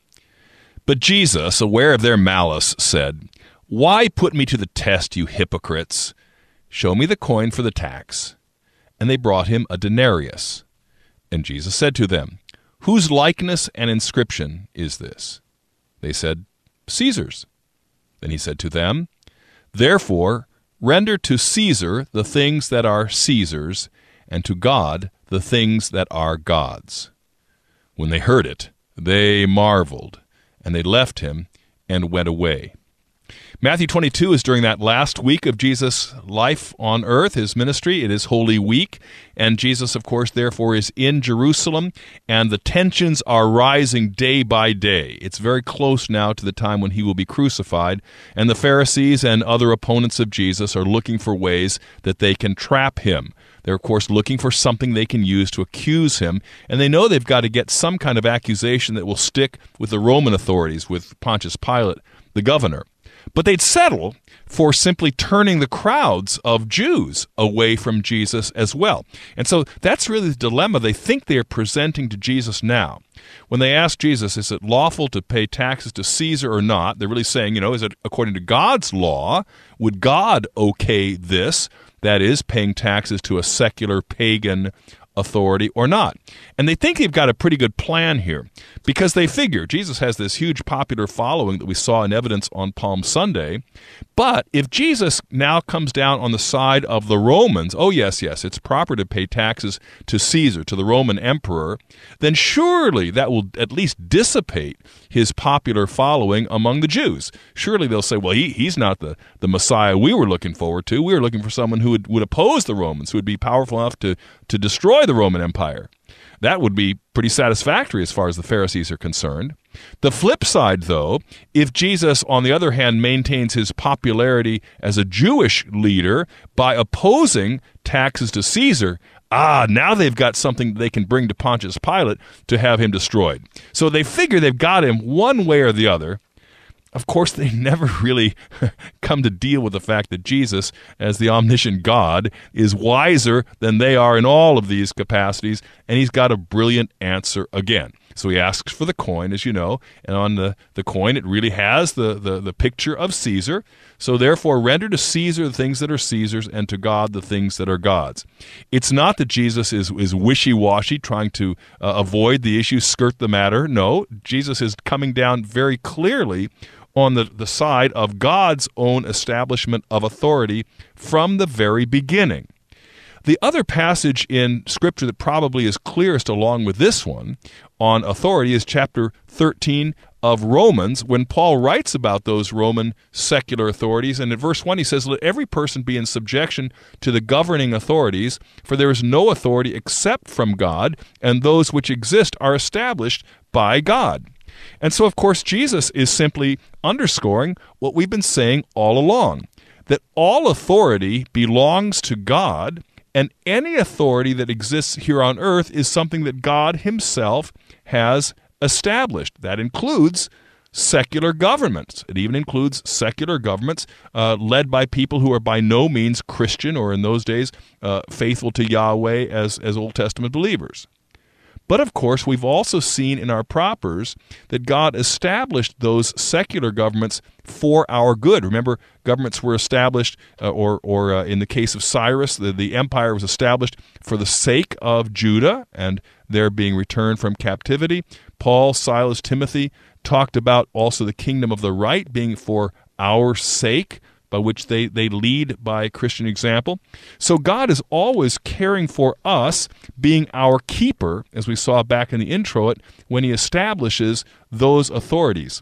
But Jesus, aware of their malice, said, Why put me to the test, you hypocrites? Show me the coin for the tax. And they brought him a denarius. And Jesus said to them, Whose likeness and inscription is this? They said, Caesar's. Then he said to them, Therefore, render to Caesar the things that are Caesar's, and to God the things that are God's. When they heard it, they marveled. And they left him and went away. Matthew twenty-two is during that last week of Jesus' life on earth, his ministry. It is Holy Week, and Jesus, of course, therefore is in Jerusalem, and the tensions are rising day by day. It's very close now to the time when he will be crucified, and the Pharisees and other opponents of Jesus are looking for ways that they can trap him. They're, of course, looking for something they can use to accuse him, and they know they've got to get some kind of accusation that will stick with the Roman authorities, with Pontius Pilate, the governor. But they'd settle for simply turning the crowds of Jews away from Jesus as well. And so that's really the dilemma they think they're presenting to Jesus now. When they ask Jesus, is it lawful to pay taxes to Caesar or not, they're really saying, you know, is it according to God's law? Would God okay this? That is, paying taxes to a secular, pagan, authority or not. And they think they've got a pretty good plan here because they figure Jesus has this huge popular following that we saw in evidence on Palm Sunday. But if Jesus now comes down on the side of the Romans, oh, yes, yes, it's proper to pay taxes to Caesar, to the Roman emperor, then surely that will at least dissipate his popular following among the Jews. Surely they'll say, well, he, he's not the, the Messiah we were looking forward to. We were looking for someone who would, would oppose the Romans, who would be powerful enough to, to destroy the Roman Empire. That would be pretty satisfactory as far as the Pharisees are concerned. The flip side, though, if Jesus, on the other hand, maintains his popularity as a Jewish leader by opposing taxes to Caesar, ah, now they've got something they can bring to Pontius Pilate to have him destroyed. So they figure they've got him one way or the other. Of course, they never really come to deal with the fact that Jesus, as the omniscient God, is wiser than they are in all of these capacities, and he's got a brilliant answer again. So he asks for the coin, as you know, and on the, the coin it really has the, the, the picture of Caesar. So therefore, render to Caesar the things that are Caesar's, and to God the things that are God's. It's not that Jesus is, is wishy-washy, trying to uh, avoid the issue, skirt the matter. No, Jesus is coming down very clearly on the, the side of God's own establishment of authority from the very beginning. The other passage in Scripture that probably is clearest along with this one on authority is chapter thirteen of Romans, when Paul writes about those Roman secular authorities. And in verse one he says, let every person be in subjection to the governing authorities, for there is no authority except from God, and those which exist are established by God. And so, of course, Jesus is simply underscoring what we've been saying all along, that all authority belongs to God, and any authority that exists here on earth is something that God himself has established. That includes secular governments. It even includes secular governments uh, led by people who are by no means Christian, or in those days uh, faithful to Yahweh as, as Old Testament believers. But of course, we've also seen in our propers that God established those secular governments for our good. Remember, governments were established, uh, or, or uh, in the case of Cyrus, the, the empire was established for the sake of Judah and their being returned from captivity. Paul, Silas, Timothy talked about also the kingdom of the right being for our sake, by which they, they lead by Christian example. So God is always caring for us, being our keeper, as we saw back in the intro, it when he establishes those authorities.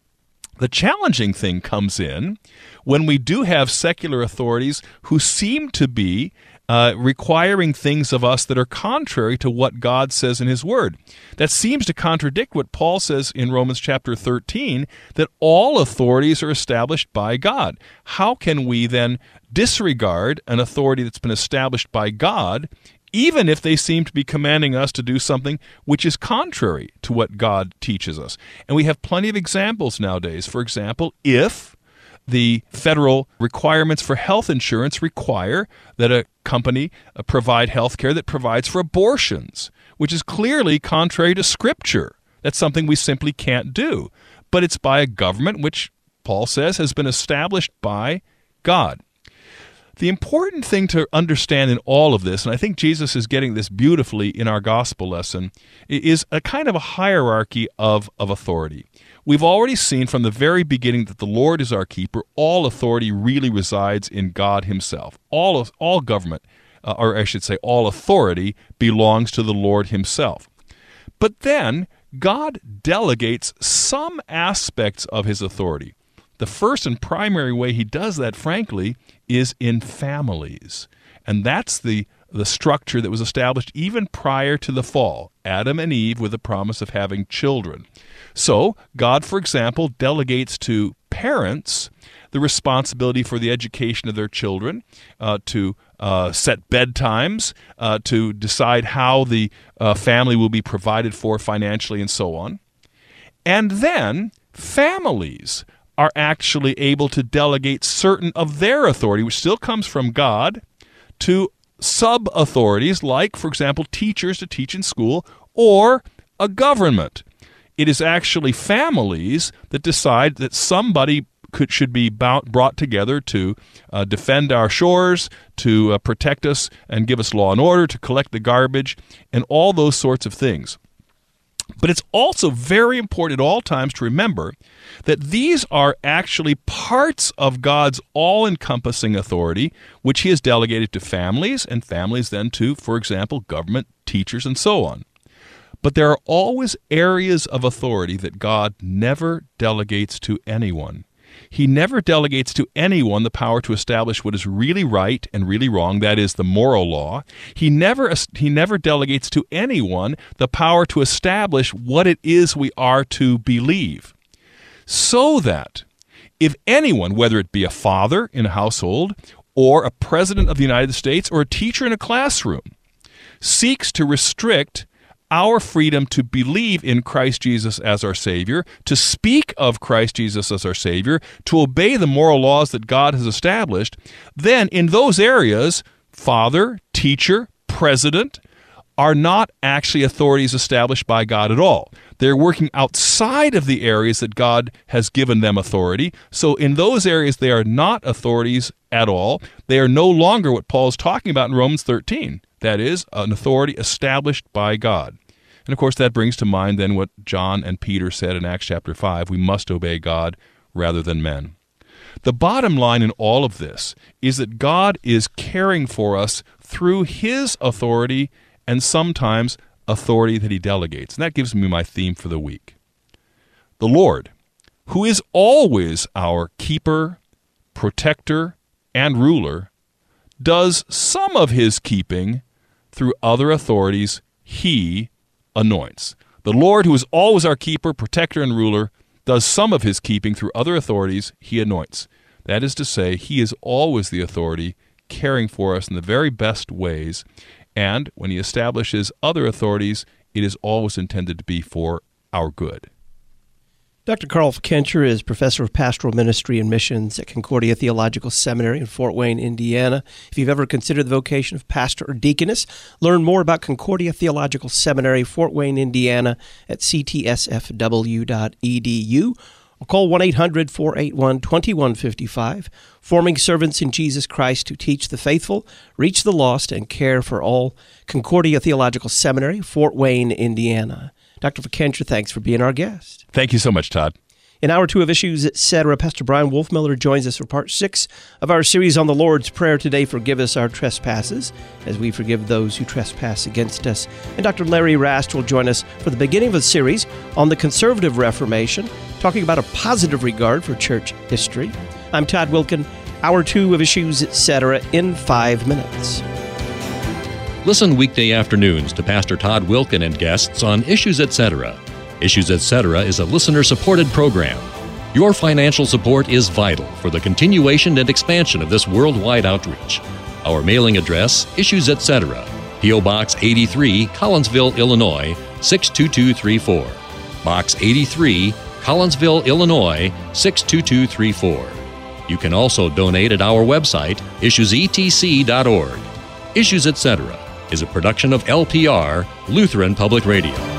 The challenging thing comes in when we do have secular authorities who seem to be Uh, requiring things of us that are contrary to what God says in his word. That seems to contradict what Paul says in Romans chapter thirteen, that all authorities are established by God. How can we then disregard an authority that's been established by God, even if they seem to be commanding us to do something which is contrary to what God teaches us? And we have plenty of examples nowadays. For example, if the federal requirements for health insurance require that a company uh, provide health care that provides for abortions, which is clearly contrary to Scripture. That's something we simply can't do. But it's by a government which, Paul says, has been established by God. The important thing to understand in all of this, and I think Jesus is getting this beautifully in our gospel lesson, is a kind of a hierarchy of, of authority. We've already seen from the very beginning that the Lord is our keeper. All authority really resides in God himself. All of, all government, uh, or I should say all authority, belongs to the Lord himself. But then God delegates some aspects of his authority. The first and primary way he does that, frankly, is in families. And that's the, the structure that was established even prior to the fall. Adam and Eve with the promise of having children. So, God, for example, delegates to parents the responsibility for the education of their children, uh, to uh, set bedtimes, uh, to decide how the uh, family will be provided for financially, and so on. And then families are actually able to delegate certain of their authority, which still comes from God, to sub-authorities, like, for example, teachers to teach in school, or a government. It is actually families that decide that somebody could should be bound, brought together to uh, defend our shores, to uh, protect us and give us law and order, to collect the garbage, and all those sorts of things. But it's also very important at all times to remember that these are actually parts of God's all-encompassing authority, which he has delegated to families, and families then to, for example, government, teachers, and so on. But there are always areas of authority that God never delegates to anyone. He never delegates to anyone the power to establish what is really right and really wrong, that is, the moral law. He never, he never delegates to anyone the power to establish what it is we are to believe. So that if anyone, whether it be a father in a household, or a president of the United States, or a teacher in a classroom, seeks to restrict our freedom to believe in Christ Jesus as our Savior, to speak of Christ Jesus as our Savior, to obey the moral laws that God has established, then in those areas, father, teacher, president are not actually authorities established by God at all. They're working outside of the areas that God has given them authority. So in those areas, they are not authorities at all. They are no longer what Paul is talking about in Romans thirteen. That is, an authority established by God. And of course, that brings to mind then what John and Peter said in Acts chapter five, we must obey God rather than men. The bottom line in all of this is that God is caring for us through his authority and sometimes authority that he delegates. And that gives me my theme for the week. The Lord, who is always our keeper, protector, and ruler, does some of his keeping through other authorities he anoints. The Lord, who is always our keeper, protector, and ruler, does some of his keeping through other authorities he anoints. That is to say, he is always the authority caring for us in the very best ways, and when he establishes other authorities, it is always intended to be for our good. Doctor Carl Fickenscher is professor of pastoral ministry and missions at Concordia Theological Seminary in Fort Wayne, Indiana. If you've ever considered the vocation of pastor or deaconess, learn more about Concordia Theological Seminary, Fort Wayne, Indiana at c t s f w dot e d u or call one eight hundred, four eight one, two one five five, forming servants in Jesus Christ to teach the faithful, reach the lost, and care for all. Concordia Theological Seminary, Fort Wayne, Indiana. Doctor Fickenscher, thanks for being our guest. Thank you so much, Todd. In Hour Two of Issues, et cetera, Pastor Brian Wolfmiller joins us for part six of our series on the Lord's Prayer today. Forgive us our trespasses, as we forgive those who trespass against us. And Doctor Larry Rast will join us for the beginning of a series on the Conservative Reformation, talking about a positive regard for church history. I'm Todd Wilkin. Hour Two of Issues, et cetera, in five minutes. Listen weekday afternoons to Pastor Todd Wilkin and guests on Issues et cetera. Issues et cetera is a listener-supported program. Your financial support is vital for the continuation and expansion of this worldwide outreach. Our mailing address, Issues et cetera, P O Box eighty-three, Collinsville, Illinois, six two two three four. Box eighty-three, Collinsville, Illinois, six two two three four. You can also donate at our website, issues e t c dot org. Issues et cetera is a production of L P R, Lutheran Public Radio.